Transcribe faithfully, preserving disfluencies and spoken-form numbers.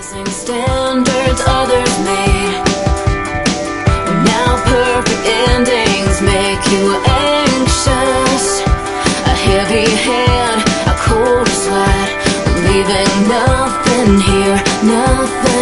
Rising standards others made. Now perfect endings make you anxious. A heavy hand, a cold sweat, leaving nothing here, nothing.